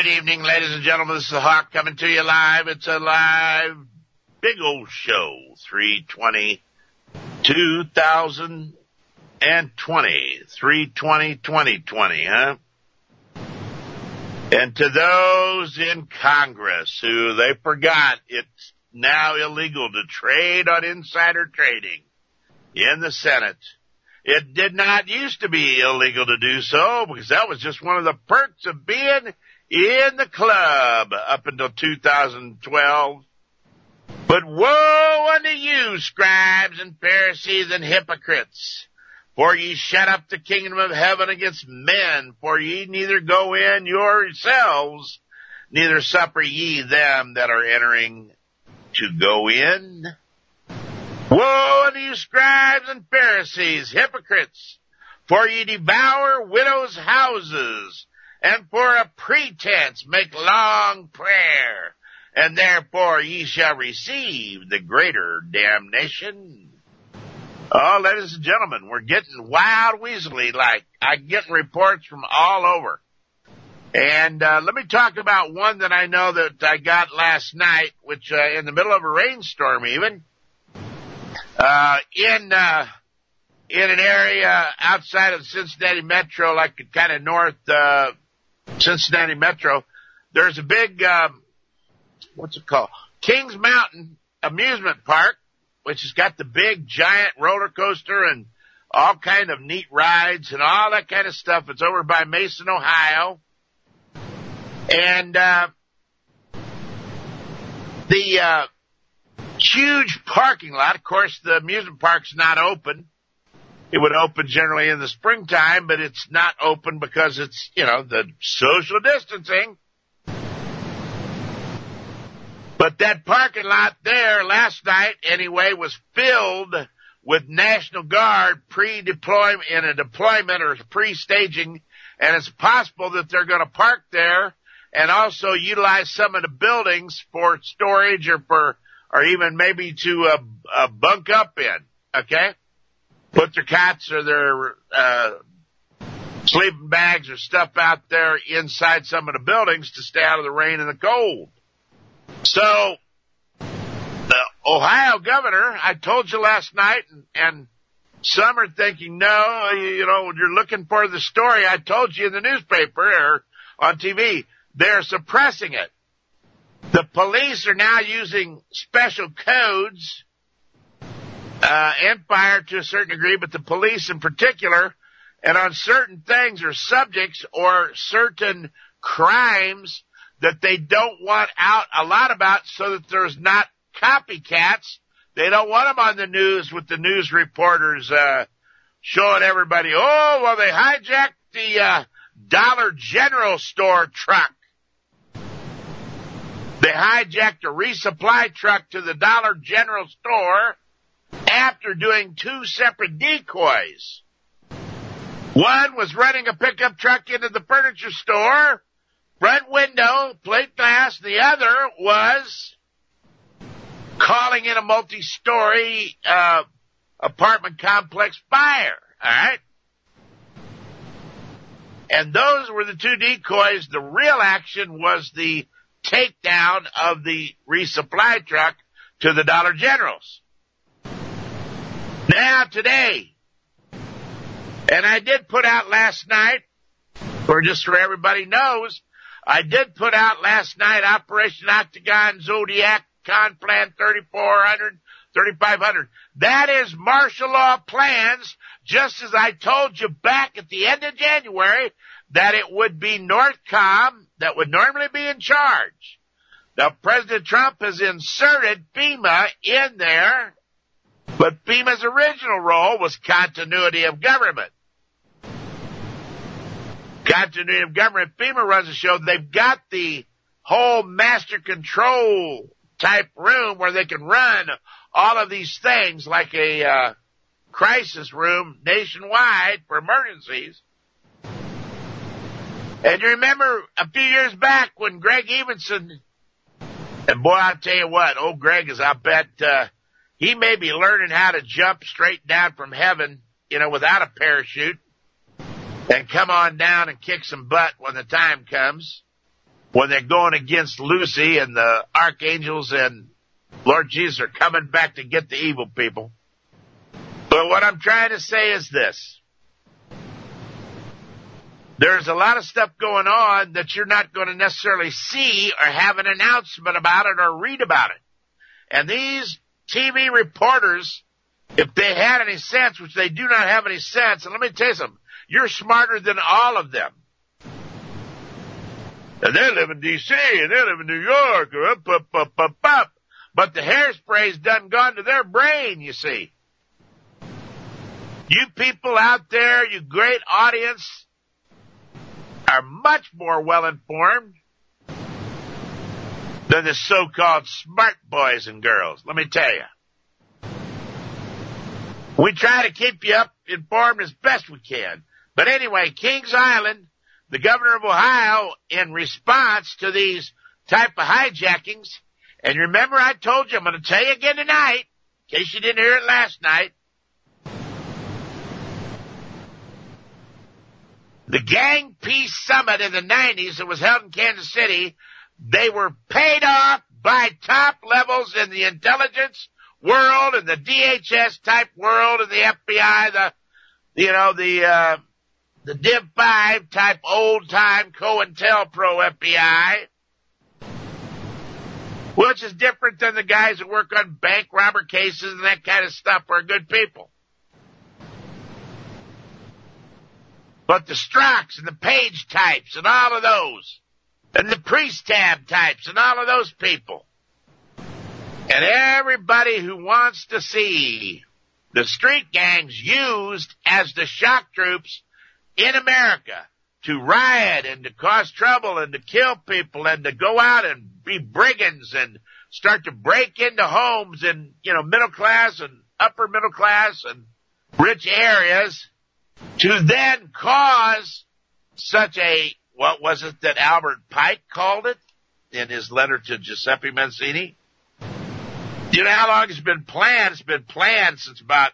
evening, ladies and gentlemen. This is the Hawk coming to you live. It's a live big old show, 3/20/2020, 3/20/2020, huh? And to those in Congress who they forgot it's now illegal to trade on insider trading in the Senate. It did not used to be illegal to do so because that was just one of the perks of being in the club up until 2012. But woe unto you, scribes and Pharisees and hypocrites, for ye shut up the kingdom of heaven against men, for ye neither go in yourselves, neither suffer ye them that are entering to go in. Woe unto you, scribes and Pharisees, hypocrites, for ye devour widows' houses, and for a pretense make long prayer, and therefore ye shall receive the greater damnation. Oh, ladies and gentlemen, we're getting wild weaselly like. I'm getting reports from all over. And let me talk about one that I know that I got last night, which in the middle of a rainstorm even, in an area outside of Cincinnati Metro, like kind of north Cincinnati Metro, there's a big, what's it called? Kings Mountain Amusement Park, which has got the big giant roller coaster and all kind of neat rides and all that kind of stuff. It's over by Mason, Ohio. And the huge parking lot, of course, the amusement park's not open. It would open generally in the springtime, but it's not open because it's, the social distancing. But that parking lot there last night, anyway, was filled with National Guard deployment or pre-staging, and it's possible that they're going to park there and also utilize some of the buildings for storage or even maybe to bunk up in, okay? Put their cots or their sleeping bags or stuff out there inside some of the buildings to stay out of the rain and the cold. So, the Ohio governor, I told you last night, and some are thinking, no, you're looking for the story. I told you in the newspaper or on TV, they're suppressing it. The police are now using special codes, and fire to a certain degree, but the police in particular, and on certain things or subjects or certain crimes that they don't want out a lot about so that there's not copycats. They don't want them on the news with the news reporters showing everybody, oh, well, they hijacked the Dollar General store truck. They hijacked a resupply truck to the Dollar General store after doing two separate decoys. One was running a pickup truck into the furniture store, front window, plate glass. The other was calling in a multi-story apartment complex fire. All right? And those were the two decoys. The real action was the takedown of the resupply truck to the Dollar Generals. Now today, and I did put out last night, or just so everybody knows, I did put out last night Operation Octagon Zodiac Con-Plan 3400, 3500. That is martial law plans, just as I told you back at the end of January that it would be NORTHCOM that would normally be in charge. Now, President Trump has inserted FEMA in there, but FEMA's original role was continuity of government. Continuity of government. FEMA runs the show. They've got the whole master control type room where they can run all of these things like a crisis room nationwide for emergencies. And you remember a few years back when Greg Evenson, and boy, I'll tell you what, old Greg is, I bet, he may be learning how to jump straight down from heaven, without a parachute, and come on down and kick some butt when the time comes. when they're going against Lucy and the archangels and Lord Jesus are coming back to get the evil people. But what I'm trying to say is this. There's a lot of stuff going on that you're not going to necessarily see or have an announcement about it or read about it. And these TV reporters, if they had any sense, which they do not have any sense, and let me tell you something, you're smarter than all of them. And they live in D.C., and they live in New York, or up. But the hairspray's done gone to their brain, you see. You people out there, you great audience, are much more well-informed than the so-called smart boys and girls, let me tell you. We try to keep you up informed as best we can. But anyway, Kings Island, the governor of Ohio, in response to these type of hijackings, and remember I told you, I'm going to tell you again tonight, in case you didn't hear it last night, the Gang Peace Summit in the 90s that was held in Kansas City, they were paid off by top levels in the intelligence world and the DHS type world and the FBI, the Div 5 type old time COINTELPRO FBI, which is different than the guys that work on bank robber cases and that kind of stuff are good people. But the Strocks and the Page types and all of those, and the Priest Tab types and all of those people, and everybody who wants to see the street gangs used as the shock troops in America to riot and to cause trouble and to kill people and to go out and be brigands and start to break into homes in, middle class and upper middle class and rich areas, to then cause such a, what was it that Albert Pike called it in his letter to Giuseppe Mazzini? You know how long it's been planned? It's been planned since about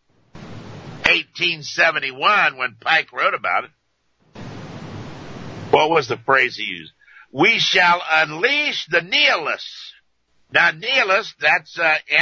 1871 when Pike wrote about it. What was the phrase he used? We shall unleash the nihilists. Now, nihilist, that's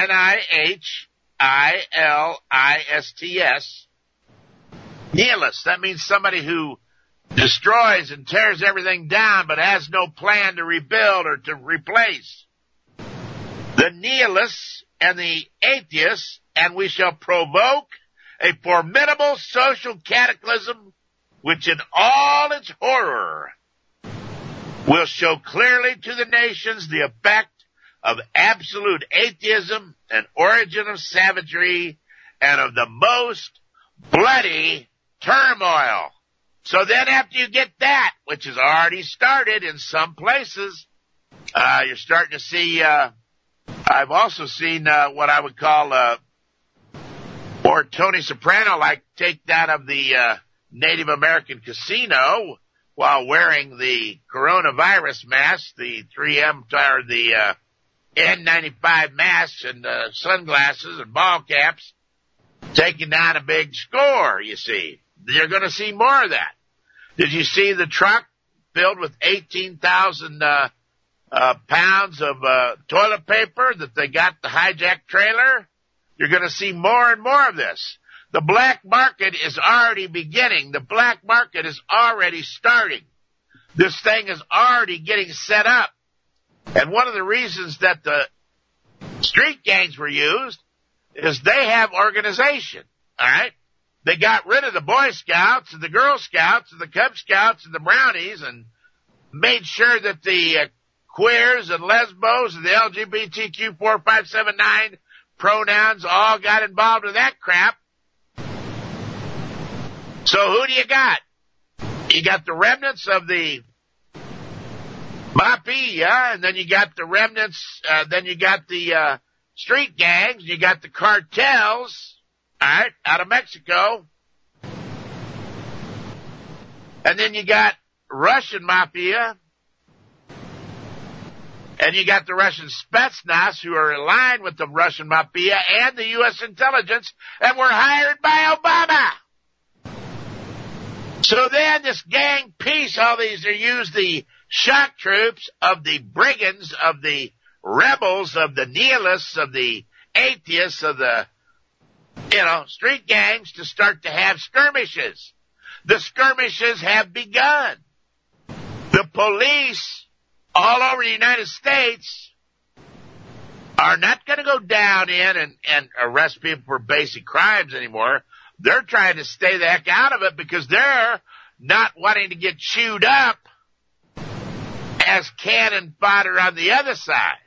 Nihilists. Nihilist, that means somebody who destroys and tears everything down but has no plan to rebuild or to replace. The nihilists and the atheists, and we shall provoke a formidable social cataclysm which in all its horror will show clearly to the nations the effect of absolute atheism and origin of savagery and of the most bloody turmoil. So then after you get that, which has already started in some places, you're starting to see, I've also seen what I would call, or Tony Soprano, like take that of the Native American casino while wearing the coronavirus mask, the 3M or the N95 masks and sunglasses and ball caps, taking down a big score, you see. You're going to see more of that. Did you see the truck filled with 18,000 pounds of toilet paper that they got the hijacked trailer? You're going to see more and more of this. The black market is already beginning. The black market is already starting. This thing is already getting set up. And one of the reasons that the street gangs were used is they have organization, all right? They got rid of the Boy Scouts and the Girl Scouts and the Cub Scouts and the Brownies and made sure that the queers and lesbos and the LGBTQ 4579 pronouns all got involved in that crap. So who do you got? You got the remnants of the Mafia, and then you got the remnants, then you got the street gangs, you got the cartels, all right, out of Mexico. And then you got Russian Mafia. And you got the Russian Spetsnaz who are aligned with the Russian Mafia and the U.S. intelligence and were hired by Obama. So then this gang peace, all these, they use the shock troops of the brigands, of the rebels, of the nihilists, of the atheists, of the, street gangs to start to have skirmishes. The skirmishes have begun. The police all over the United States are not going to go down in and arrest people for basic crimes anymore. They're trying to stay the heck out of it because they're not wanting to get chewed up as cannon fodder on the other side.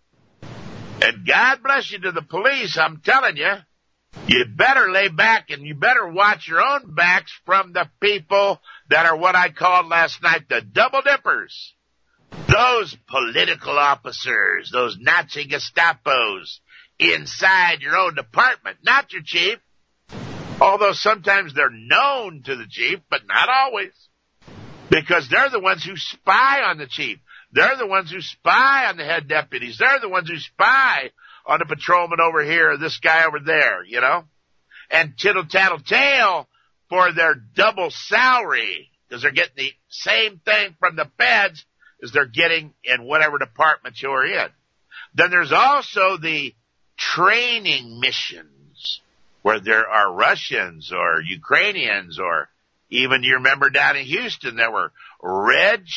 And God bless you to the police, I'm telling you, you better lay back and you better watch your own backs from the people that are what I called last night the double dippers. Those political officers, those Nazi Gestapos inside your own department, not your chief. Although sometimes they're known to the chief, but not always. Because they're the ones who spy on the chief. They're the ones who spy on the head deputies. They're the ones who spy on the patrolman over here or this guy over there, And tittle tattle tale for their double salary because they're getting the same thing from the feds as they're getting in whatever department you're in. Then there's also the training missions where there are Russians or Ukrainians or even you remember down in Houston there were red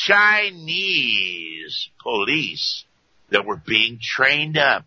Chinese police that were being trained up,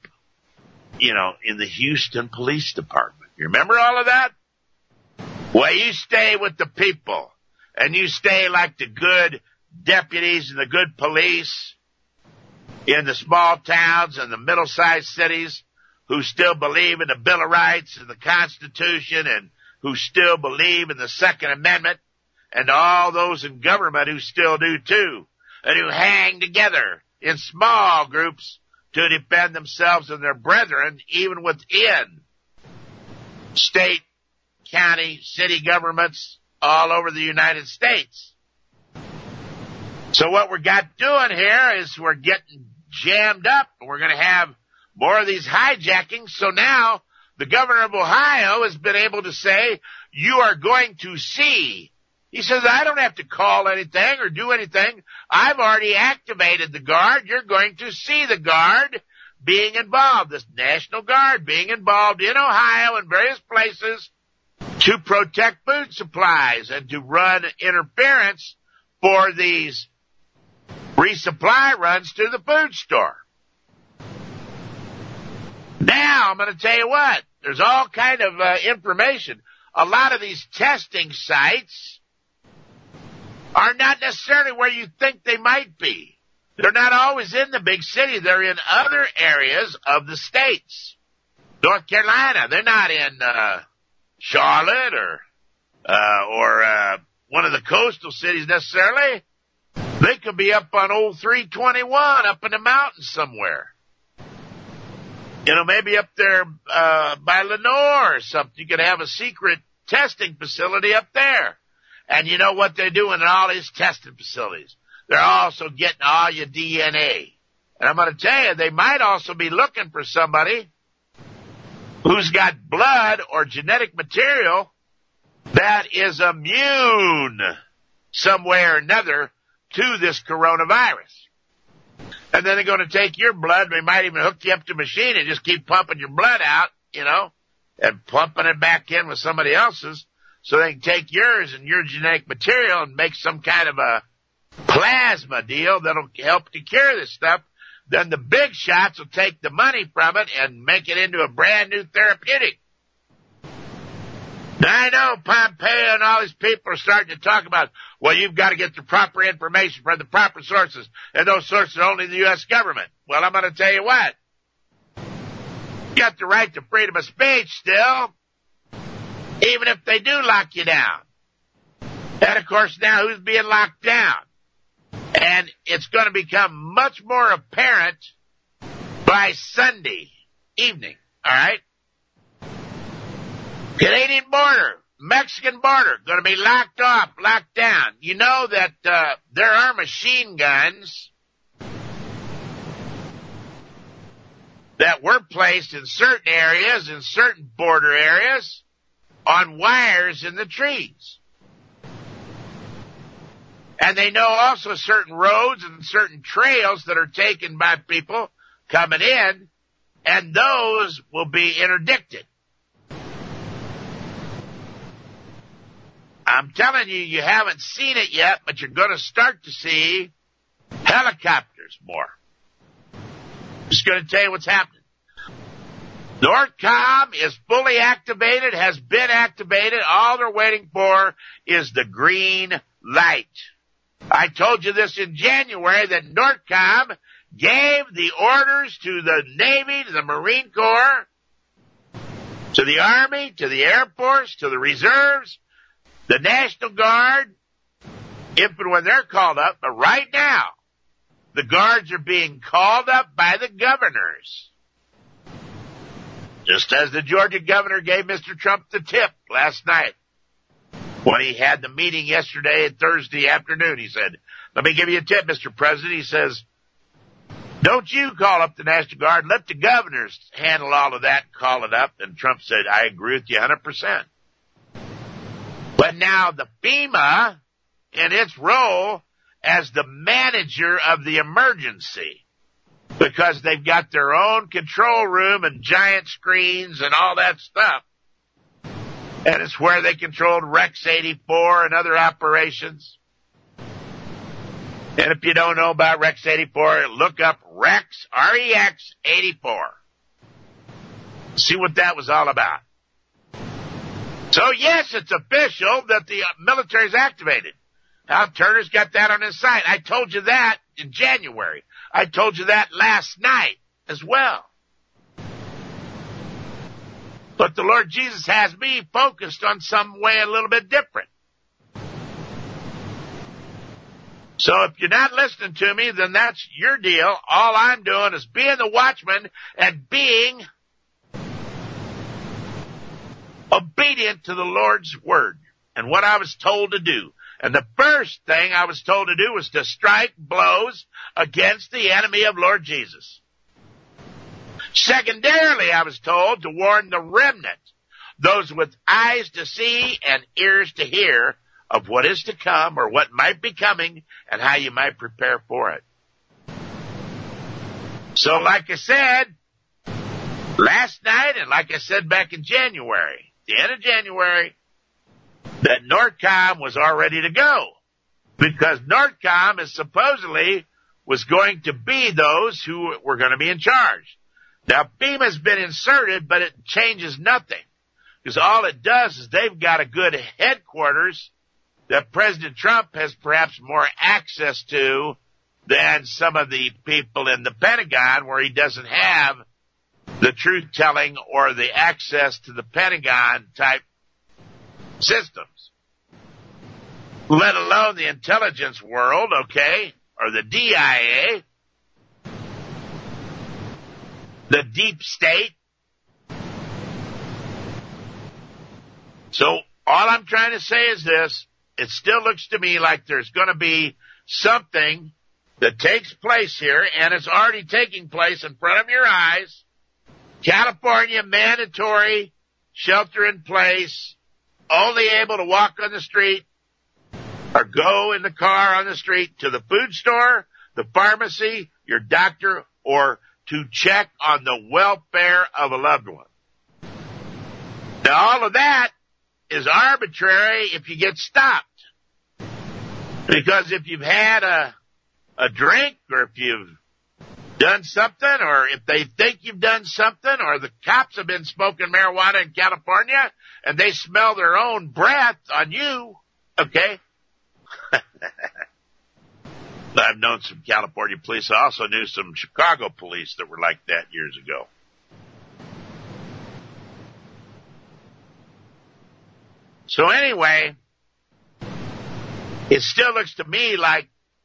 in the Houston Police Department. You remember all of that? Well, you stay with the people and you stay like the good deputies and the good police in the small towns and the middle-sized cities who still believe in the Bill of Rights and the Constitution and who still believe in the Second Amendment and all those in government who still do too and who hang together in small groups to defend themselves and their brethren even within state, county, city governments all over the United States. So what we got doing here is we're getting jammed up and we're going to have more of these hijackings. So now the governor of Ohio has been able to say, you are going to see. He says, I don't have to call anything or do anything. I've already activated the Guard. You're going to see the Guard being involved, this National Guard being involved in Ohio and various places to protect food supplies and to run interference for these resupply runs to the food store. Now, I'm going to tell you what, there's all kind of information. A lot of these testing sites are not necessarily where you think they might be. They're not always in the big city. They're in other areas of the states. North Carolina, they're not in Charlotte or one of the coastal cities necessarily. They could be up on old 321 up in the mountains somewhere. Maybe up there by Lenore or something. You could have a secret testing facility up there. And you know what they're doing in all these testing facilities? They're also getting all your DNA. And I'm going to tell you, they might also be looking for somebody who's got blood or genetic material that is immune some way or another to this coronavirus. And then they're going to take your blood. They might even hook you up to a machine and just keep pumping your blood out, and pumping it back in with somebody else's so they can take yours and your genetic material and make some kind of a plasma deal that'll help to cure this stuff. Then the big shots will take the money from it and make it into a brand new therapeutic. Now, I know Pompeo and all these people are starting to talk about, well, you've got to get the proper information from the proper sources, and those sources are only the U.S. government. Well, I'm going to tell you what. You got the right to freedom of speech still, even if they do lock you down. And, of course, now who's being locked down? And it's going to become much more apparent by Sunday evening, all right? Canadian border, Mexican border, going to be locked off, locked down. You know that there are machine guns that were placed in certain areas, in certain border areas, on wires in the trees. And they know also certain roads and certain trails that are taken by people coming in, and those will be interdicted. I'm telling you, you haven't seen it yet, but you're going to start to see helicopters more. Just going to tell you what's happening. NORTCOM is fully activated, has been activated. All they're waiting for is the green light. I told you this in January that NORTCOM gave the orders to the Navy, to the Marine Corps, to the Army, to the Air Force, to the reserves, the National Guard, if and when they're called up. But right now, the guards are being called up by the governors. Just as the Georgia governor gave Mr. Trump the tip last night when he had the meeting yesterday and Thursday afternoon. He said, let me give you a tip, Mr. President. He says, don't you call up the National Guard. Let the governors handle all of that, call it up. And Trump said, I agree with you 100%. But now the FEMA, in its role as the manager of the emergency, because they've got their own control room and giant screens and all that stuff. And it's where they controlled Rex 84 and other operations. And if you don't know about Rex 84, look up Rex, R-E-X 84. See what that was all about. So yes, it's official that the military's activated. Hal Turner's got that on his site. I told you that in January. I told you that last night as well. But the Lord Jesus has me focused on some way a little bit different. So if you're not listening to me, then that's your deal. All I'm doing is being the watchman and being obedient to the Lord's word and what I was told to do. And the first thing I was told to do was to strike blows against the enemy of Lord Jesus. Secondarily, I was told to warn the remnant, those with eyes to see and ears to hear, of what is to come or what might be coming and how you might prepare for it. So like I said last night and like I said back in January, the end of January, that NORTCOM was all ready to go because NORTCOM is supposedly was going to be those who were going to be in charge. Now, FEMA's been inserted, but it changes nothing because all it does is they've got a good headquarters that President Trump has perhaps more access to than some of the people in the Pentagon where he doesn't have the truth-telling or the access to the Pentagon-type systems, let alone the intelligence world, okay, or the DIA, the deep state. So all I'm trying to say is this. It still looks to me like there's going to be something that takes place here, and it's already taking place in front of your eyes. California mandatory shelter in place, only able to walk on the street or go in the car on the street to the food store, the pharmacy, your doctor, or to check on the welfare of a loved one. Now, all of that is arbitrary if you get stopped. Because if you've had a drink, or if you've done something, or if they think you've done something, or the cops have been smoking marijuana in California, and they smell their own breath on you, okay? I've known some California police. I also knew some Chicago police that were like that years ago. So anyway, it still looks to me like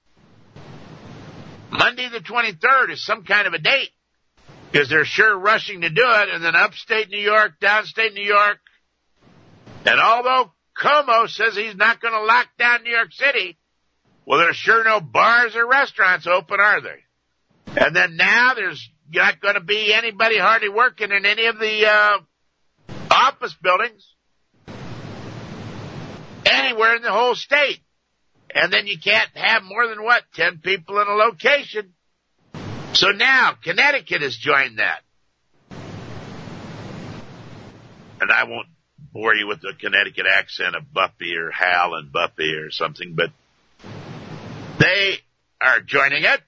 Monday the 23rd is some kind of a date because they're sure rushing to do it. And then upstate New York, downstate New York. And although Cuomo says he's not going to lock down New York City, well, there's sure no bars or restaurants open, are they? And then now there's not going to be anybody hardly working in any of the office buildings anywhere in the whole state. And then you can't have more than 10 people in a location. So now Connecticut has joined that. And I won't bore you with the Connecticut accent of Buffy or Hal and Buffy or something, but they are joining it.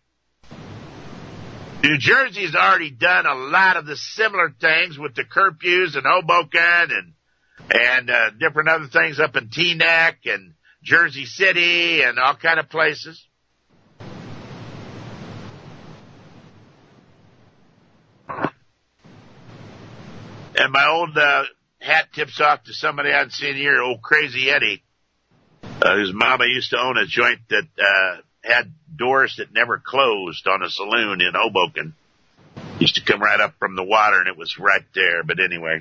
New Jersey's already done a lot of the similar things with the curfews in Hoboken and different other things up in Teaneck and Jersey City and all kind of places. And my old hat tips off to somebody I'd seen here, old Crazy Eddie, whose mama used to own a joint that had doors that never closed on a saloon in Hoboken. Used to come right up from the water, and it was right there. But anyway.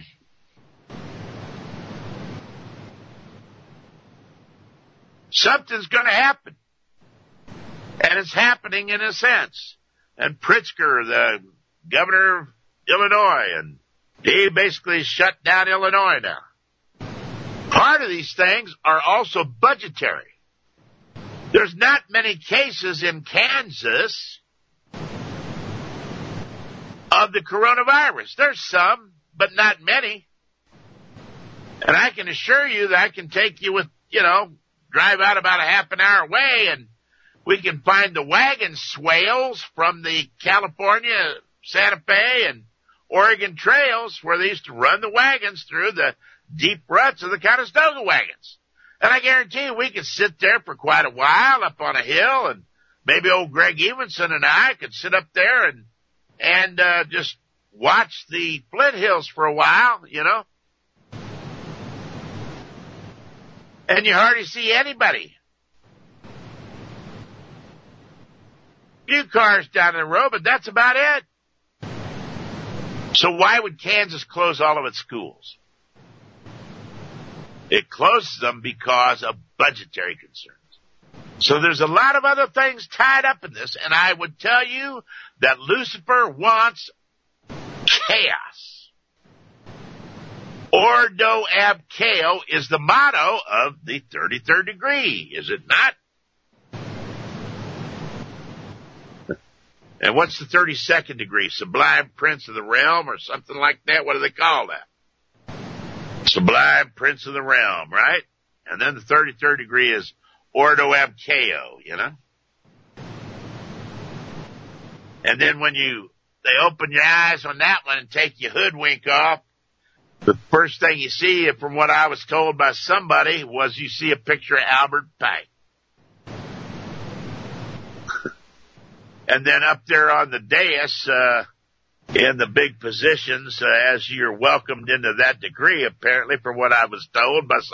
Something's going to happen. And it's happening in a sense. And Pritzker, the governor of Illinois, and he basically shut down Illinois now. Part of these things are also budgetary. There's not many cases in Kansas of the coronavirus. There's some, but not many. And I can assure you that I can take you with, drive out about a half an hour away and we can find the wagon swales from the California, Santa Fe, and Oregon trails where they used to run the wagons through the deep ruts of the Conestoga wagons. And I guarantee you we could sit there for quite a while up on a hill, and maybe old Greg Evenson and I could sit up there and just watch the Flint Hills for a while, And you hardly see anybody. Few cars down the road, but that's about it. So why would Kansas close all of its schools? It closes them because of budgetary concerns. So there's a lot of other things tied up in this, and I would tell you that Lucifer wants chaos. Ordo ab chao is the motto of the 33rd degree, is it not? And what's the 32nd degree? Sublime Prince of the Realm or something like that? What do they call that? Sublime Prince of the Realm, right? And then the 33rd degree is Ordo ab chao, And then when they open your eyes on that one and take your hoodwink off, the first thing you see, from what I was told by somebody, was you see a picture of Albert Pike. And then up there on the dais, in the big positions, as you're welcomed into that degree, apparently, from what I was told by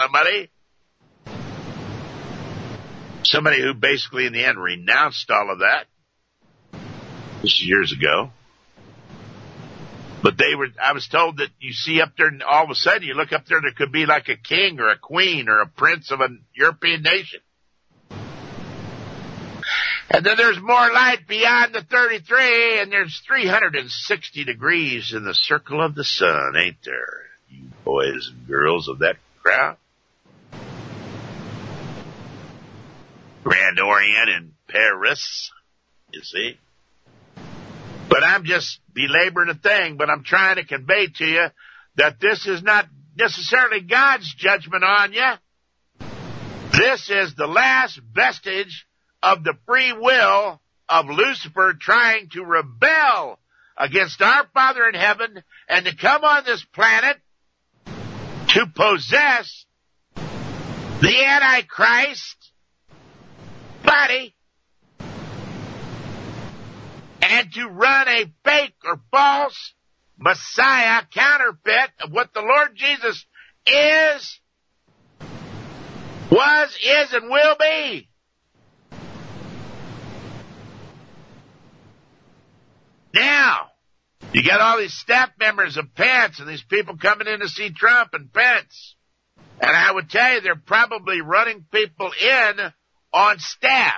somebody who basically in the end renounced all of that. This is years ago. But I was told that you see up there, and all of a sudden you look up there, there could be like a king or a queen or a prince of a European nation. And then there's more light beyond the 33, and there's 360 degrees in the circle of the sun, ain't there? You boys and girls of that crowd. Grand Orient in Paris, you see. But I'm just belaboring a thing, but I'm trying to convey to you that this is not necessarily God's judgment on you. This is the last vestige of the free will of Lucifer trying to rebel against our Father in heaven and to come on this planet to possess the Antichrist body and to run a fake or false Messiah counterfeit of what the Lord Jesus is, was, is, and will be. Now, you got all these staff members of Pence and these people coming in to see Trump and Pence. And I would tell you they're probably running people in on staff.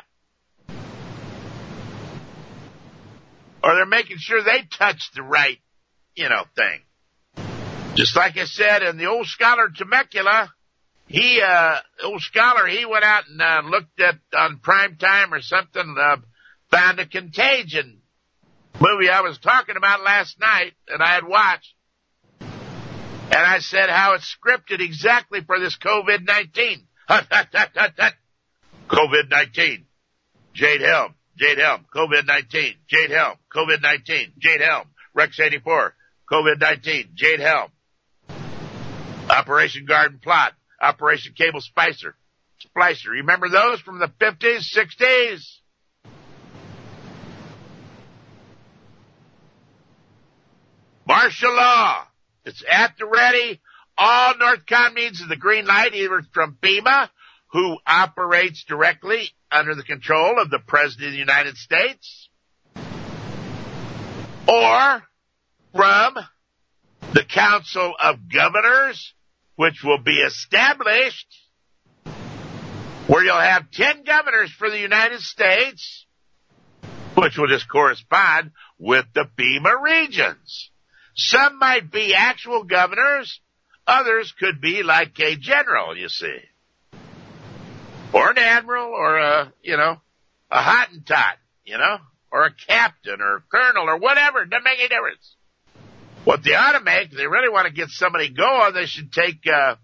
Or they're making sure they touch the right, thing. Just like I said in the old scholar Temecula, he, old scholar, he went out and looked at on Prime Time or something, found a Contagion movie I was talking about last night that I had watched. And I said how it's scripted exactly for this COVID-19. COVID-19. Jade Helm. COVID-19. Jade Helm. COVID-19. Jade Helm. Rex 84. COVID-19. Jade Helm. Operation Garden Plot. Operation Cable Splicer. You remember those from the 50s, 60s? Martial law. It's at the ready. All NORTHCOM needs is the green light, either from FEMA, who operates directly under the control of the President of the United States, or from the Council of Governors, which will be established, where you'll have 10 governors for the United States, which will just correspond with the FEMA regions. Some might be actual governors. Others could be like a general, you see. Or an admiral, or a Hottentot, or a captain, or a colonel, or whatever. It doesn't make any difference. What they ought to make, if they really want to get somebody going, they should take,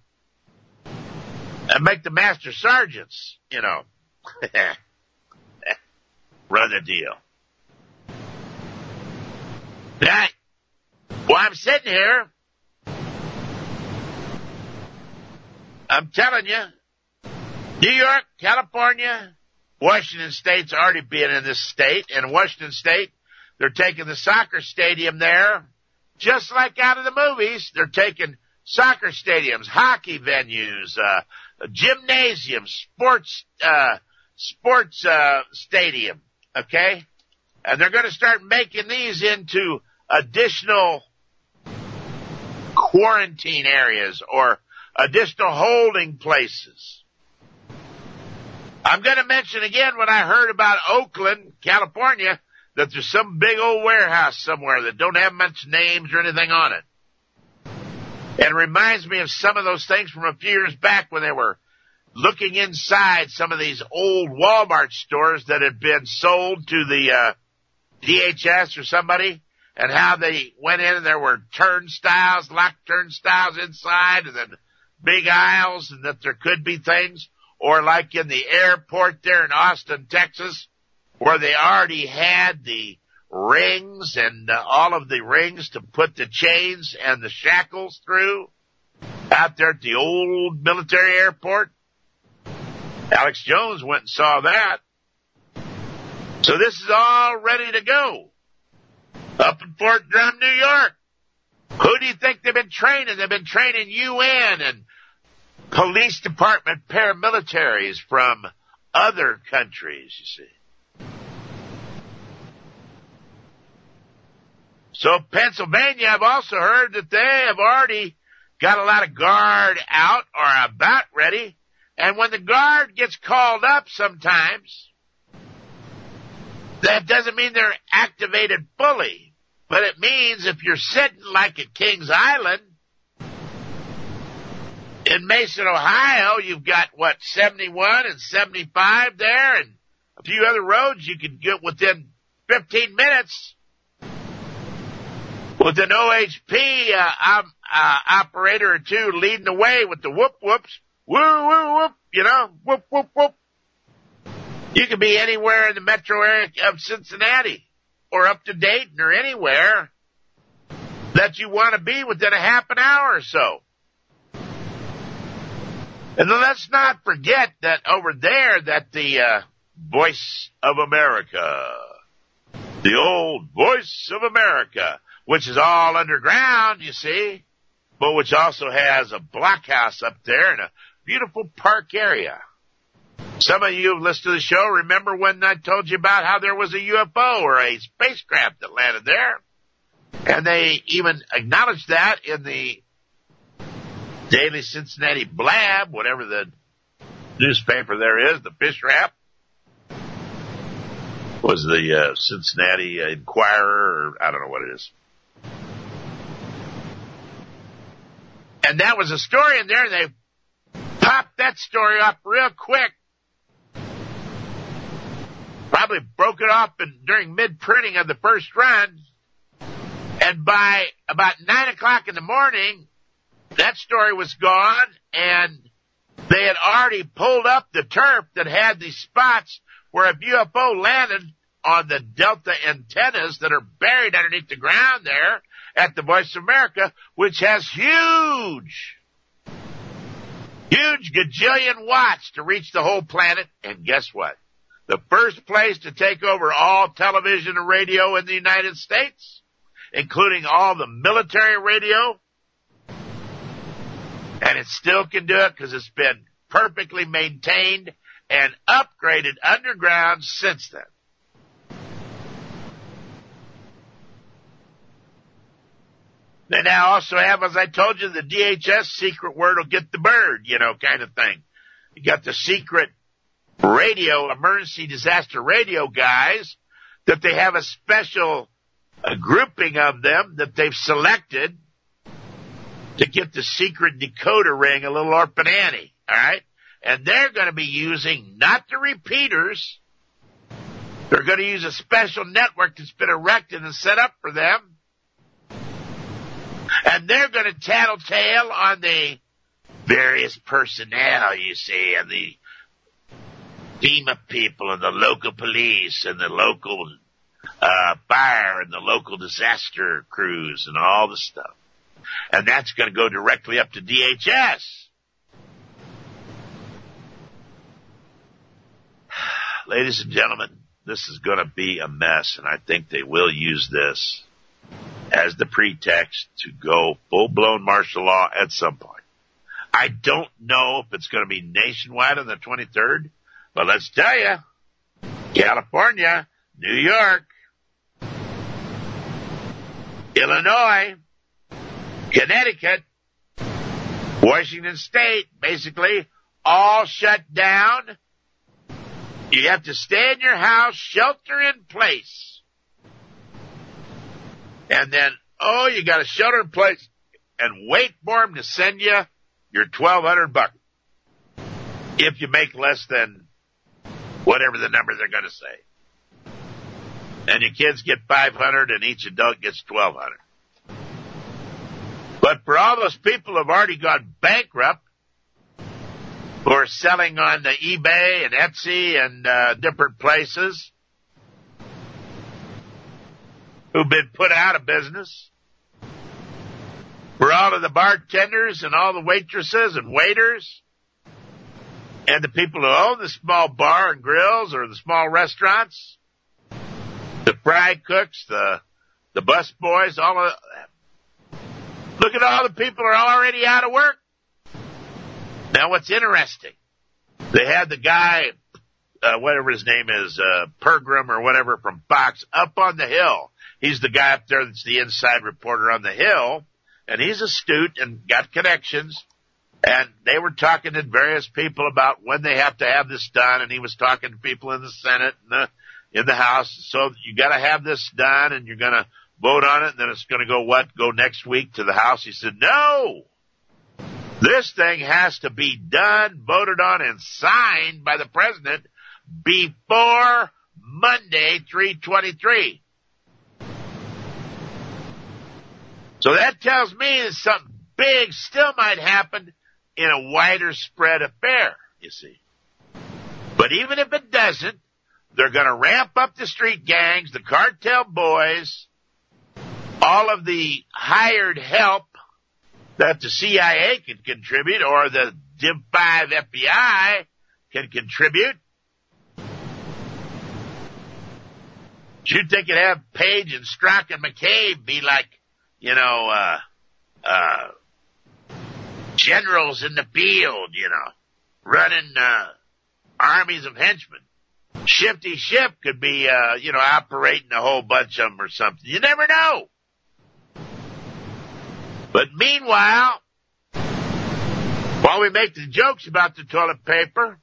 and make the master sergeants, Run the deal. Now, well, I'm sitting here, I'm telling you, New York, California, Washington State's already been in this state. In Washington State, they're taking the soccer stadium there, just like out of the movies. They're taking soccer stadiums, hockey venues, gymnasiums, sports stadium, okay? And they're going to start making these into additional quarantine areas or additional holding places. I'm going to mention again when I heard about Oakland, California, that there's some big old warehouse somewhere that don't have much names or anything on it. It reminds me of some of those things from a few years back when they were looking inside some of these old Walmart stores that had been sold to the DHS or somebody, and how they went in and there were turnstiles, locked turnstiles inside, and then big aisles, and that there could be things. Or like in the airport there in Austin, Texas, where they already had the rings and all of the rings to put the chains and the shackles through out there at the old military airport. Alex Jones went and saw that. So this is all ready to go up in Fort Drum, New York. Who do you think they've been training? They've been training UN and police department paramilitaries from other countries, you see. So Pennsylvania, I've also heard that they have already got a lot of guard out or about ready. And when the guard gets called up sometimes, that doesn't mean they're activated fully. But it means if you're sitting like at Kings Island, in Mason, Ohio, you've got, 71 and 75 there, and a few other roads you can get within 15 minutes with an OHP operator or two leading the way with the whoop-whoops, woo-woo-whoop, whoop, whoop, whoop. You can be anywhere in the metro area of Cincinnati or up to Dayton or anywhere that you want to be within a half an hour or so. And let's not forget that over there that the Voice of America, the old Voice of America, which is all underground, you see, but which also has a blockhouse up there and a beautiful park area. Some of you who listened to the show remember when I told you about how there was a UFO or a spacecraft that landed there. And they even acknowledged that in the Daily Cincinnati Blab, whatever the newspaper there is, the fish wrap, was the Cincinnati Enquirer, or I don't know what it is. And that was a story in there, and they chopped that story up real quick. Probably broke it off during mid-printing of the first run. And by about 9 o'clock in the morning, that story was gone, and they had already pulled up the turf that had these spots where a UFO landed on the Delta antennas that are buried underneath the ground there at the Voice of America, which has huge gajillion watts to reach the whole planet. And guess what? The first place to take over all television and radio in the United States, including all the military radio, and it still can do it because it's been perfectly maintained and upgraded underground since then. They now also have, as I told you, the DHS secret word will get the bird, kind of thing. You got the secret radio, emergency disaster radio guys, that they have a special grouping of them that they've selected to get the secret decoder ring, a little Orphan Annie, all right? And they're going to be using not the repeaters. They're going to use a special network that's been erected and set up for them. And they're going to tattletale on the various personnel, you see, and the FEMA people and the local police and the local fire and the local disaster crews and all the stuff. And that's going to go directly up to DHS. Ladies and gentlemen, this is going to be a mess, and I think they will use this as the pretext to go full-blown martial law at some point. I don't know if it's going to be nationwide on the 23rd, but let's tell you, California, New York, Illinois, Connecticut, Washington State, basically all shut down. You have to stay in your house, shelter in place. And then, you got to shelter in place and wait for them to send you your $1,200 if you make less than whatever the number they're going to say. And your kids get $500 and each adult gets $1,200. But for all those people who have already gone bankrupt, who are selling on the eBay and Etsy and different places, who've been put out of business, for all of the bartenders and all the waitresses and waiters, and the people who own the small bar and grills or the small restaurants, the fry cooks, the bus boys, all of that. Look at all the people who are already out of work. Now, what's interesting, they had the guy, whatever his name is, Pergram or whatever from Fox, up on the Hill. He's the guy up there that's the inside reporter on the Hill, and he's astute and got connections. And they were talking to various people about when they have to have this done, and he was talking to people in the Senate and in the House. So you got to have this done, and you're going to vote on it, and then it's going to go next week to the House. He said, no, this thing has to be done, voted on, and signed by the president before Monday, 3/23. So that tells me that something big still might happen in a wider spread affair, you see. But even if it doesn't, they're going to ramp up the street gangs, the cartel boys, all of the hired help that the CIA can contribute or the Div 5 FBI can contribute. You'd think it'd have Page and Strzok and McCabe be like, generals in the field, running armies of henchmen. Shifty Schiff could be, operating a whole bunch of them or something. You never know. But meanwhile, while we make the jokes about the toilet paper,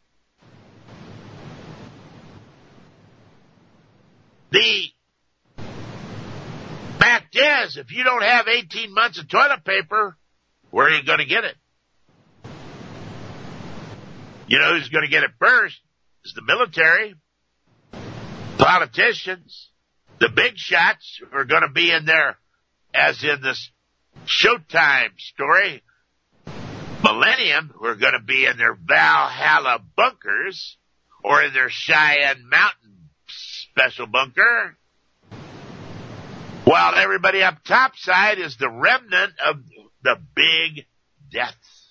the fact is, if you don't have 18 months of toilet paper, where are you going to get it? You know who's going to get it first? Is the military, politicians, the big shots who are going to be in there, as in this Showtime story, Millennium, who are going to be in their Valhalla bunkers or in their Cheyenne Mountain special bunker, while everybody up topside is the remnant of the big deaths.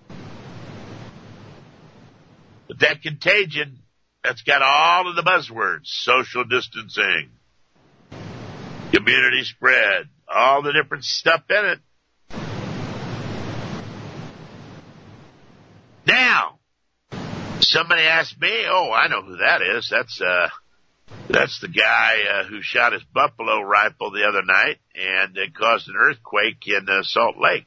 But that contagion, that's got all of the buzzwords: social distancing, community spread, all the different stuff in it. Now, somebody asked me, oh, I know who that is. That's the guy who shot his buffalo rifle the other night and it caused an earthquake in Salt Lake.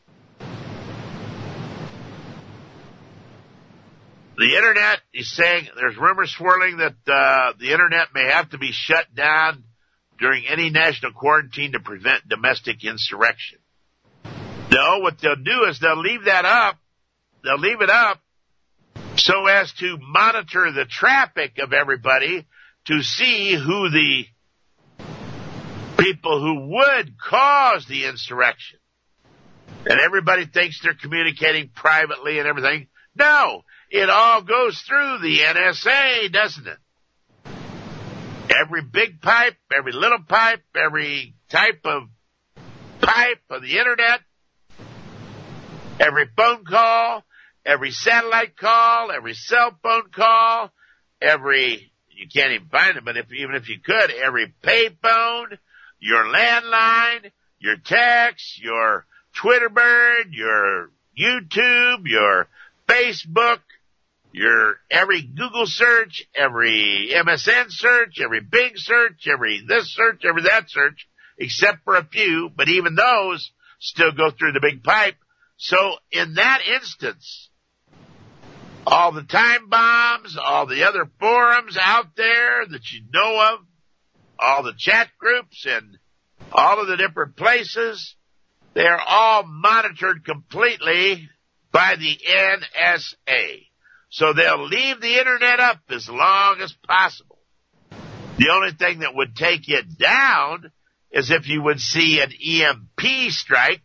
The internet is saying there's rumors swirling that the internet may have to be shut down during any national quarantine to prevent domestic insurrection. No, what they'll do is they'll leave that up. They'll leave it up so as to monitor the traffic of everybody to see who the people who would cause the insurrection. And everybody thinks they're communicating privately and everything. No, it all goes through the NSA, doesn't it? Every big pipe, every little pipe, every type of pipe of the internet, every phone call, every satellite call, every cell phone call, you can't even find it, but even if you could, every payphone, your landline, your text, your Twitter bird, your YouTube, your Facebook, your every Google search, every MSN search, every Bing search, every this search, every that search, except for a few, but even those still go through the big pipe. So in that instance, all the time bombs, all the other forums out there that you know of, all the chat groups and all of the different places, they're all monitored completely by the NSA. So they'll leave the internet up as long as possible. The only thing that would take it down is if you would see an EMP strike.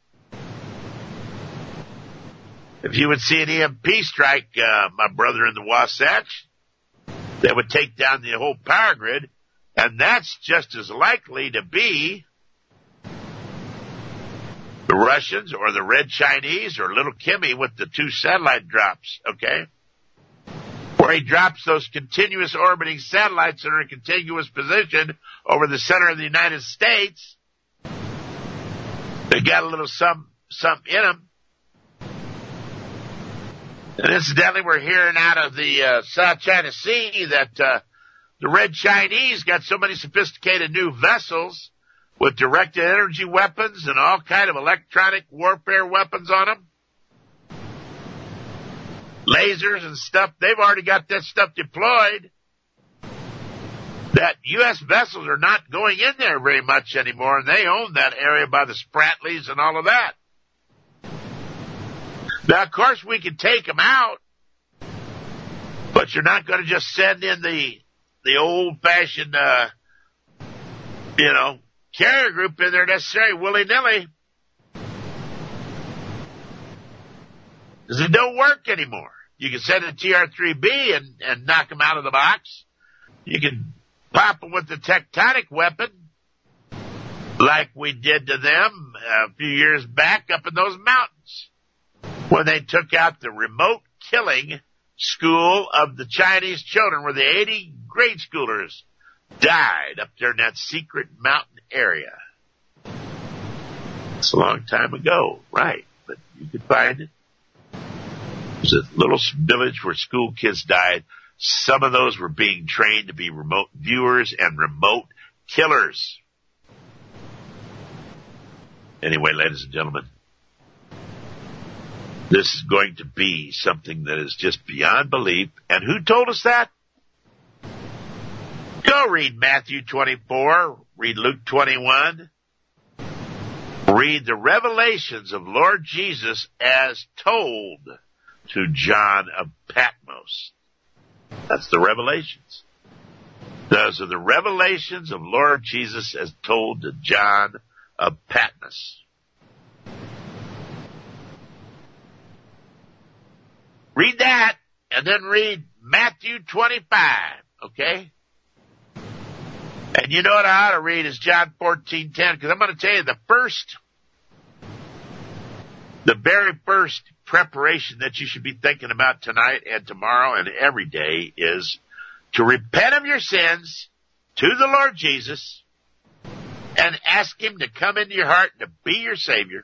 If you would see an EMP strike, my brother in the Wasatch, that would take down the whole power grid, and that's just as likely to be the Russians or the Red Chinese or Little Kimmy with the 2 satellite drops, okay? Where he drops those continuous orbiting satellites that are in contiguous position over the center of the United States. They got a little something in them. And incidentally, we're hearing out of the South China Sea that the Red Chinese got so many sophisticated new vessels with directed energy weapons and all kind of electronic warfare weapons on them. Lasers and stuff. They've already got that stuff deployed. That U.S. vessels are not going in there very much anymore, and they own that area by the Spratlys and all of that. Now, of course, we can take them out, but you're not going to just send in the old-fashioned, carrier group in there necessarily willy-nilly. Because it don't work anymore. You can send a TR-3B and knock them out of the box. You can pop them with the tectonic weapon, like we did to them a few years back up in those mountains, when they took out the remote killing school of the Chinese children, where the 80 grade schoolers died up there in that secret mountain area. It's a long time ago, right? But you could find it. There's a little village where school kids died. Some of those were being trained to be remote viewers and remote killers. Anyway, ladies and gentlemen, this is going to be something that is just beyond belief. And who told us that? Go read Matthew 24, read Luke 21, read the revelations of Lord Jesus as told to John of Patmos. That's the revelations. Those are the revelations of Lord Jesus as told to John of Patmos. Read that, and then read Matthew 25, okay? And you know what I ought to read is John 14:10, because I'm going to tell you the very first preparation that you should be thinking about tonight and tomorrow and every day is to repent of your sins to the Lord Jesus and ask Him to come into your heart and to be your Savior.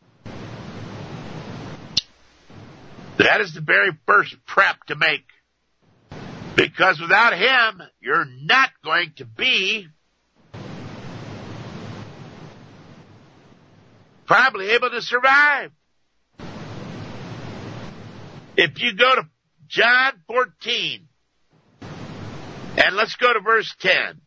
That is the very first prep to make. Because without Him, you're not going to be probably able to survive. If you go to John 14, and let's go to verse 10,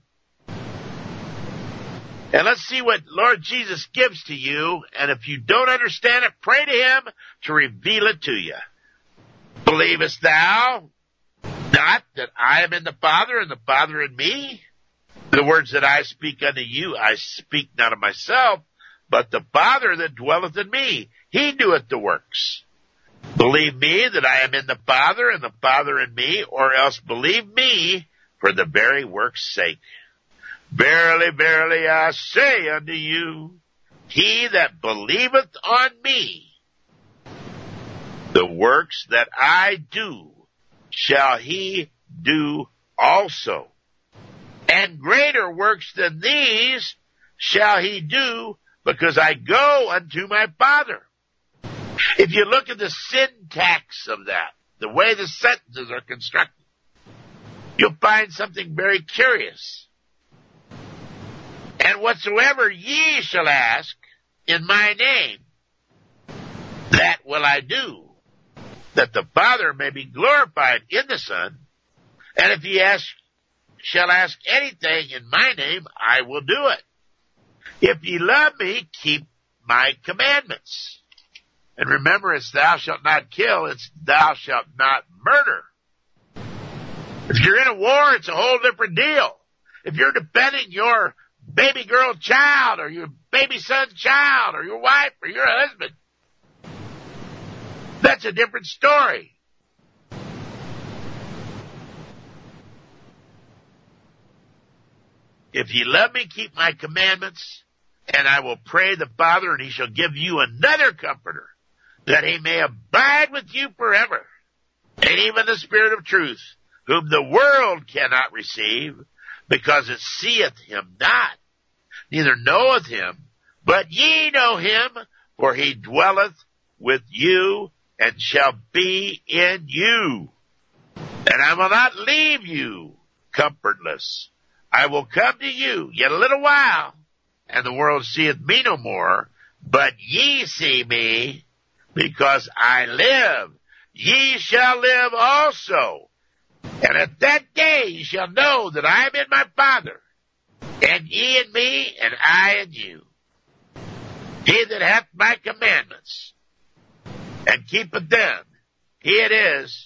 and let's see what Lord Jesus gives to you, and if you don't understand it, pray to Him to reveal it to you. Believest thou not that I am in the Father, and the Father in me? The words that I speak unto you, I speak not of myself, but the Father that dwelleth in me, He doeth the works. Believe me that I am in the Father, and the Father in me, or else believe me for the very work's sake. Verily, verily, I say unto you, he that believeth on me, the works that I do, shall he do also. And greater works than these shall he do, because I go unto my Father. If you look at the syntax of that, the way the sentences are constructed, you'll find something very curious. And whatsoever ye shall ask in my name, that will I do, that the Father may be glorified in the Son. And if ye shall ask anything in my name, I will do it. If ye love me, keep my commandments. And remember, it's thou shalt not kill, it's thou shalt not murder. If you're in a war, it's a whole different deal. If you're defending your baby girl child, or your baby son child, or your wife, or your husband, that's a different story. If ye love me, keep my commandments, and I will pray the Father, and he shall give you another comforter, that he may abide with you forever. And even the Spirit of truth, whom the world cannot receive, because it seeth him not, neither knoweth him, but ye know him, for he dwelleth with you, and shall be in you. And I will not leave you comfortless. I will come to you yet a little while, and the world seeth me no more, but ye see me, because I live. Ye shall live also. And at that day ye shall know that I am in my Father, and ye in me, and I in you. He that hath my commandments, and keepeth them, he it is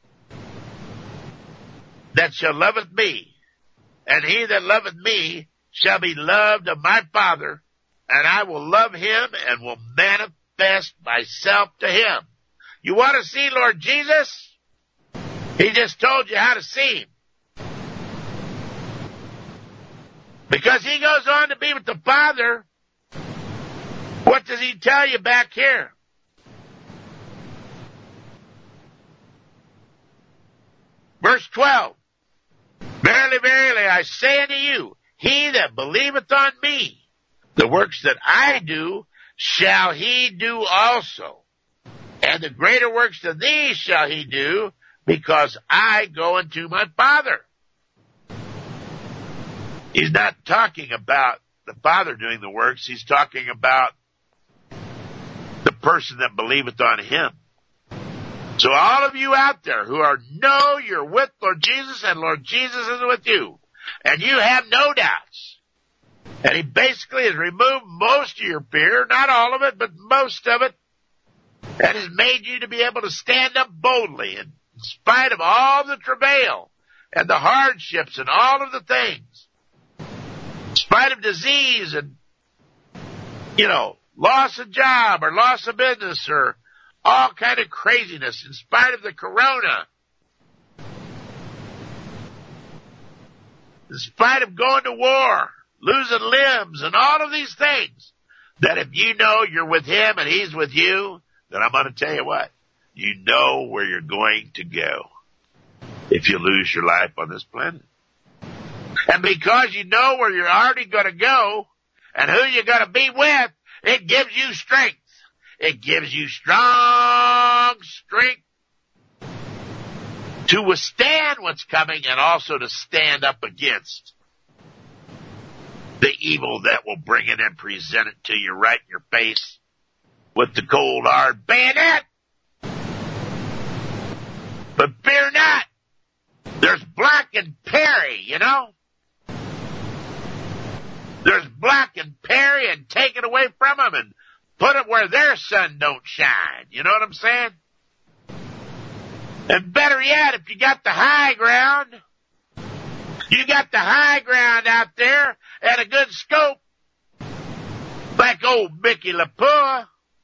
that shall loveth me, and he that loveth me shall be loved of my Father, and I will love him, and will manifest myself to him. You want to see Lord Jesus? He just told you how to see him. Because he goes on to be with the Father, what does he tell you back here? Verse 12. Verily, verily, I say unto you, he that believeth on me, the works that I do, shall he do also. And the greater works than these shall he do, because I go unto my Father. He's not talking about the Father doing the works. He's talking about the person that believeth on him. So all of you out there who know you're with Lord Jesus, and Lord Jesus is with you, and you have no doubts, and he basically has removed most of your fear, not all of it, but most of it, that has made you to be able to stand up boldly in spite of all the travail and the hardships and all of the things, in spite of disease and, loss of job or loss of business or all kind of craziness, in spite of the corona, in spite of going to war, losing limbs and all of these things, that if you know you're with him and he's with you, then I'm going to tell you what, you know where you're going to go if you lose your life on this planet. And because you know where you're already going to go and who you're going to be with, it gives you strength. It gives you strong strength to withstand what's coming and also to stand up against the evil that will bring it and present it to you right in your face with the cold hard bayonet. But fear not. There's Black and Perry, There's Black and Perry, and take it away from them and put it where their sun don't shine. You know what I'm saying? And better yet, if you got the high ground, out there and a good scope, like old Mickey LaPoor.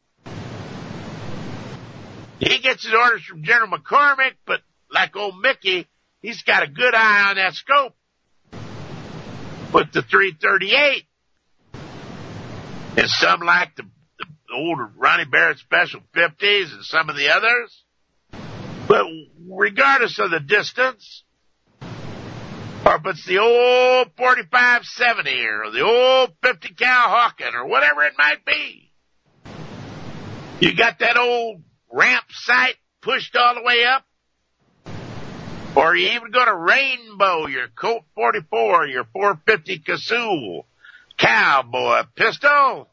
He gets his orders from General McCormick, but like old Mickey, he's got a good eye on that scope with the 338. And some like the old Ronnie Barrett Special 50s and some of the others. But regardless of the distance, or if it's the old 4570 or the old 50 cal Hawken or whatever it might be, you got that old ramp sight pushed all the way up, or you even go to Rainbow, your Colt 44, your 450 Casull cowboy pistol.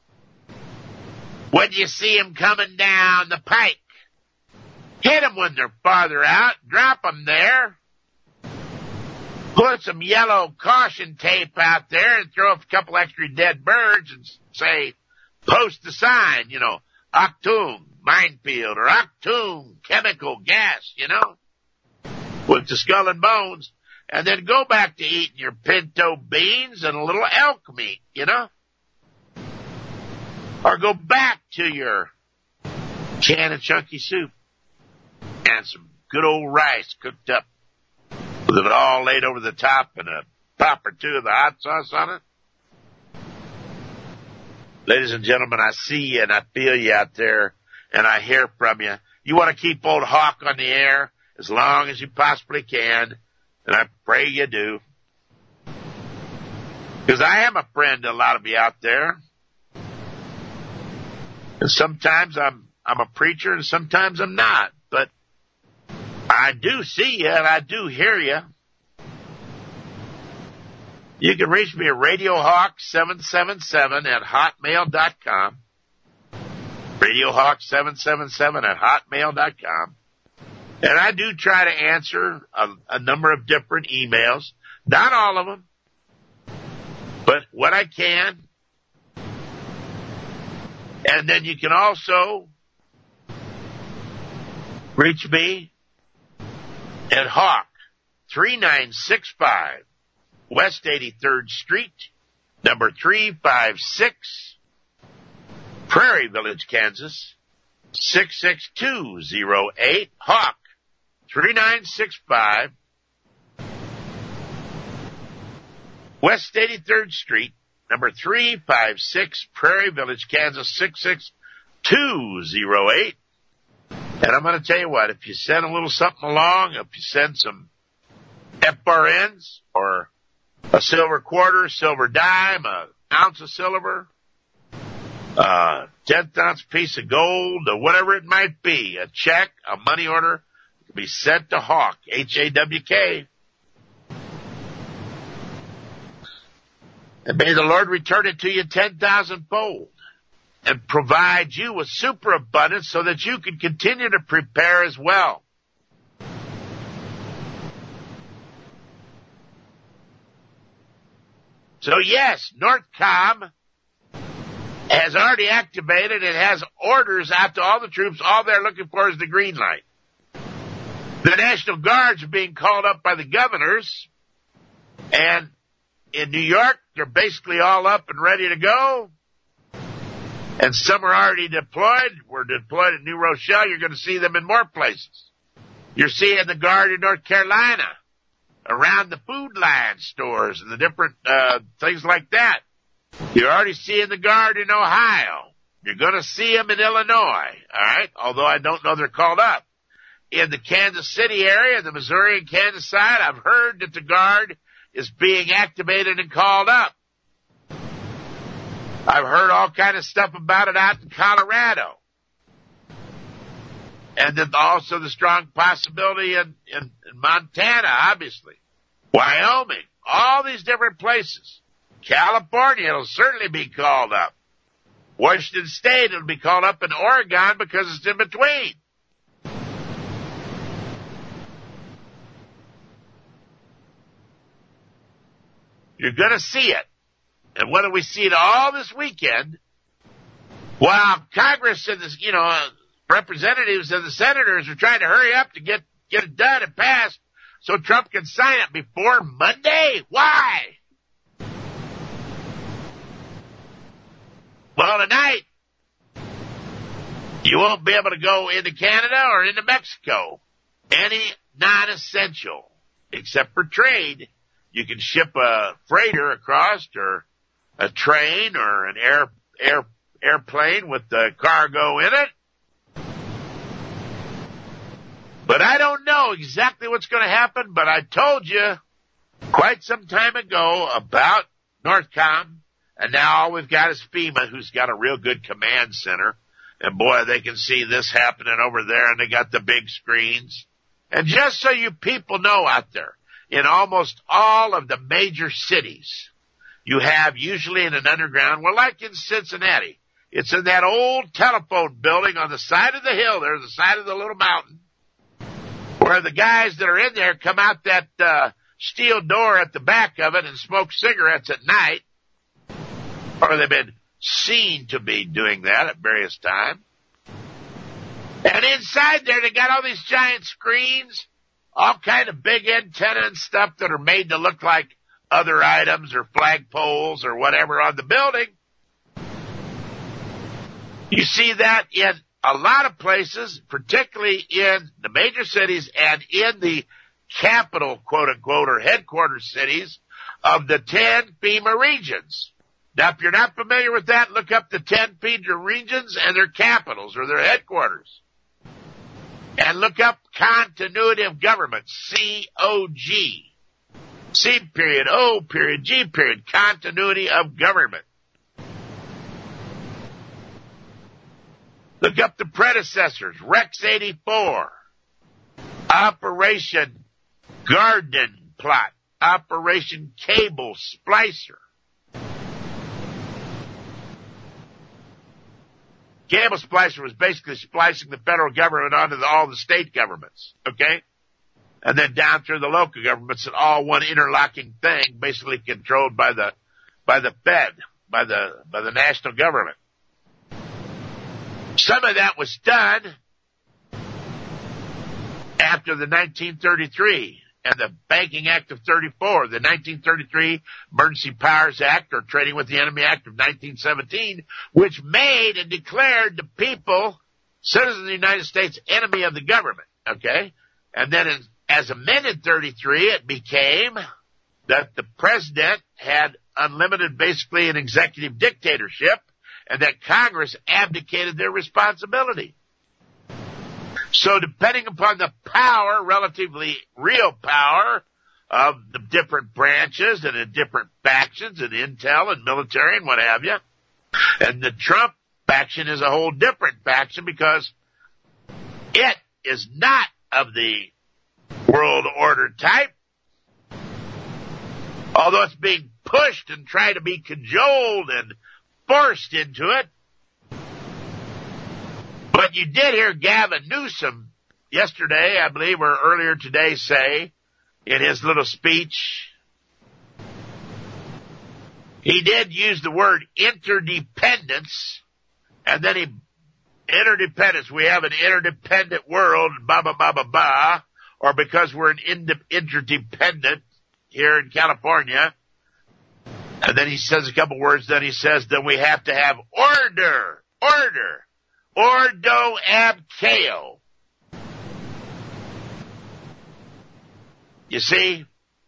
When you see them coming down the pike, hit them when they're farther out, drop them there, put some yellow caution tape out there and throw a couple extra dead birds and say, post the sign, Achtung, minefield, or Achtung, chemical gas, with the skull and bones, and then go back to eating your pinto beans and a little elk meat, or go back to your can of chunky soup and some good old rice cooked up with it all laid over the top and a pop or two of the hot sauce on it. Ladies and gentlemen, I see you and I feel you out there and I hear from you. You want to keep old Hawk on the air as long as you possibly can, and I pray you do. Because I am a friend to a lot of you out there. And sometimes I'm a preacher and sometimes I'm not, but I do see you and I do hear you. You can reach me at RadioHawk777 at hotmail.com. RadioHawk777 at hotmail.com. And I do try to answer a number of different emails. Not all of them, but what I can. And then you can also reach me at Hawk 3965 West 83rd Street, number 356, Prairie Village, Kansas, 66208. Hawk 3965 West 83rd Street, number 356, Prairie Village, Kansas, 66208. And I'm going to tell you what, if you send a little something along, if you send some FRNs or a silver quarter, silver dime, an ounce of silver, 10th ounce piece of gold, or whatever it might be, a check, a money order, can be sent to Hawk, Hawk. And may the Lord return it to you 10,000-fold and provide you with superabundance so that you can continue to prepare as well. So yes, Northcom has already activated and has orders out to all the troops. All they're looking for is the green light. The National Guards are being called up by the governors, and in New York, they're basically all up and ready to go. And some are already deployed. We're deployed at New Rochelle. You're going to see them in more places. You're seeing the Guard in North Carolina around the Food Lion stores and the different things like that. You're already seeing the Guard in Ohio. You're going to see them in Illinois, all right? Although I don't know they're called up. In the Kansas City area, the Missouri and Kansas side, I've heard that the Guard is being activated and called up. I've heard all kind of stuff about it out in Colorado. And then also the strong possibility in Montana, obviously. Wyoming, all these different places. California will certainly be called up. Washington State will be called up in Oregon because it's in between. You're going to see it. And whether we see it all this weekend, while Congress and the, representatives and the senators are trying to hurry up to get it done and passed so Trump can sign it before Monday. Why? Well, tonight, you won't be able to go into Canada or into Mexico. Any non-essential, except for trade. You can ship a freighter across or a train or an airplane with the cargo in it. But I don't know exactly what's going to happen, but I told you quite some time ago about NORTHCOM, and now all we've got is FEMA, who's got a real good command center. And boy, they can see this happening over there, and they got the big screens. And just so you people know out there, in almost all of the major cities, you have usually in an underground, well, like in Cincinnati, it's in that old telephone building on the side of the hill there, the side of the little mountain, where the guys that are in there come out that steel door at the back of it and smoke cigarettes at night, or they've been seen to be doing that at various times. And inside there, they got all these giant screens, all kind of big antenna and stuff that are made to look like other items or flagpoles or whatever on the building. You see that in a lot of places, particularly in the major cities and in the capital, quote unquote, or headquarters cities of the 10 FEMA regions. Now, if you're not familiar with that, look up the 10 FEMA regions and their capitals or their headquarters. And look up continuity of government, COG. C period, O period, G period, continuity of government. Look up the predecessors, Rex 84, Operation Garden Plot, Operation Cable Splicer. Cable Splicer was basically splicing the federal government onto all the state governments, okay? And then down through the local governments and all one interlocking thing, basically controlled by the Fed, by the national government. Some of that was done after the 1933 and the Banking Act of 34, the 1933 Emergency Powers Act, or Trading with the Enemy Act of 1917, which made and declared the people, citizens of the United States, enemy of the government, okay? And then as amended 33, it became that the president had unlimited, basically an executive dictatorship, and that Congress abdicated their responsibility. So depending upon the power, relatively real power, of the different branches and the different factions and intel and military and what have you, and the Trump faction is a whole different faction because it is not of the world order type, although it's being pushed and tried to be cajoled and forced into it. But you did hear Gavin Newsom yesterday, I believe, or earlier today, say in his little speech, He did use the word interdependence, and then interdependence. We have an interdependent world, blah, blah, blah, blah, blah, or because we're an interdependent here in California. And then he says a couple words, then he says, then we have to have order, ordo ab chao. You see?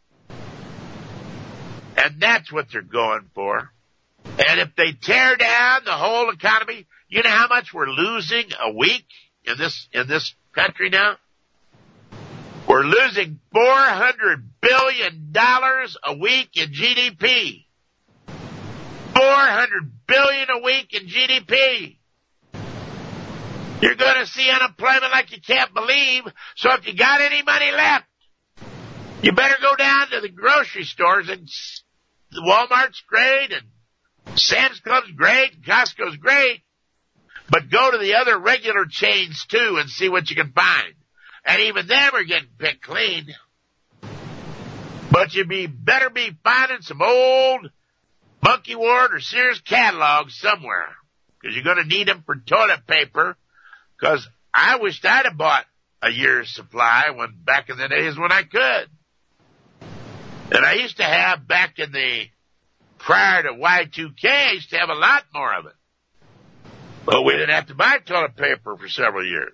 And that's what they're going for. And if they tear down the whole economy, you know how much we're losing a week in this country now? We're losing $400 billion a week in GDP. $400 billion a week in GDP. You're going to see unemployment like you can't believe. So if you got any money left, you better go down to the grocery stores, and Walmart's great and Sam's Club's great and Costco's great. But go to the other regular chains too and see what you can find. And even them are getting picked clean. But you better be finding some old Monkey Ward or Sears catalogs somewhere. Because you're going to need them for toilet paper. Because I wished I'd have bought a year's supply back in the days when I could. And I used to have back in the prior to Y2K, I used to have a lot more of it. But we didn't have to buy toilet paper for several years.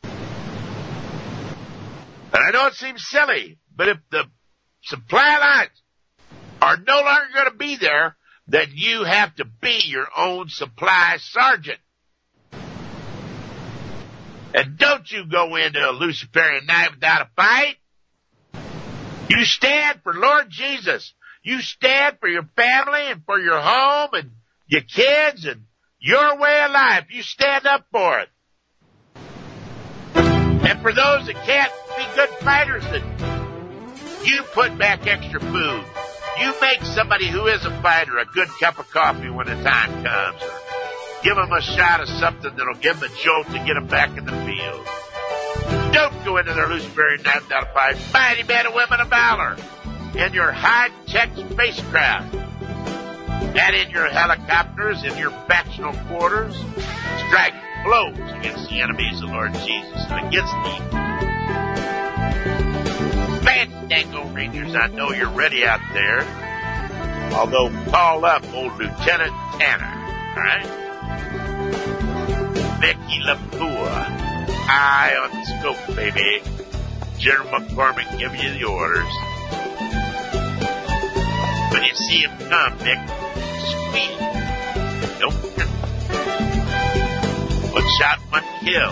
And I know it seems silly, but if the supply lines are no longer going to be there, then you have to be your own supply sergeant. And don't you go into a Luciferian night without a fight. You stand for Lord Jesus. You stand for your family and for your home and your kids and your way of life. You stand up for it. And for those that can't be good fighters, that you put back extra food. You make somebody who is a fighter a good cup of coffee when the time comes. Or give them a shot of something that'll give them a jolt to get them back in the field. Don't go into their Luciferian night without a fight. Mighty men and women of valor in your high-tech spacecraft and in your helicopters, in your factional quarters, strike blows against the enemies of the Lord Jesus and against the Fandango Rangers. I know you're ready out there. Although call up old Lieutenant Tanner, all right? Becky LaPour. Eye on the scope, baby. General McCormick give you the orders. When you see him come, Nick, squeeze. Nope. One shot, one kill.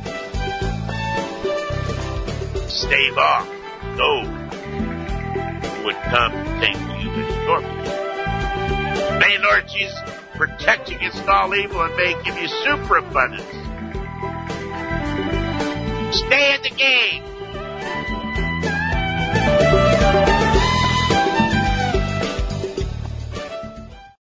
Stave off. Go. Would come to take you and torture you. May Lord Jesus protect you against all evil and may give you superabundance. Stay in the game.